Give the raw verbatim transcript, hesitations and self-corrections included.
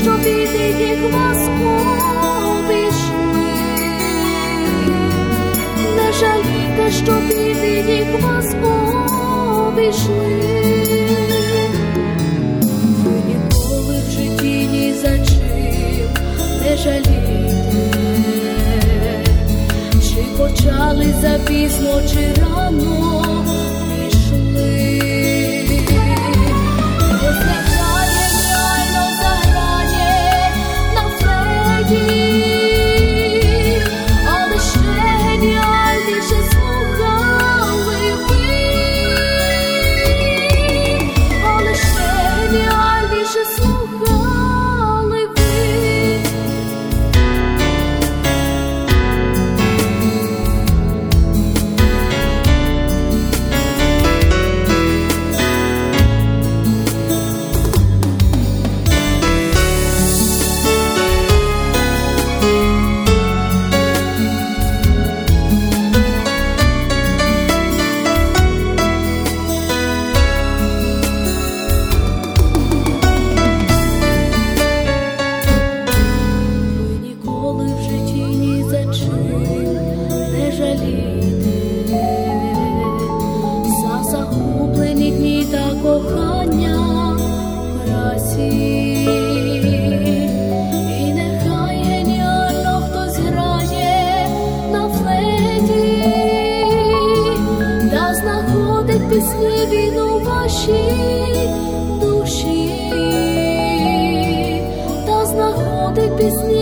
що біди їх вас обійшли, не жалійте, що біди їх вас обійшли. Ви ніколи в житті ні за чим не жалійте, чи почали запізно, чи рано пішли. Але ще геніальніше слухали ви, але ще геніальніше слухали ви. За загублені дні та кохання прасі, і нехай геніально хтось грає на флейті, та знаходить пісні він у вашій душі, та знаходить пісні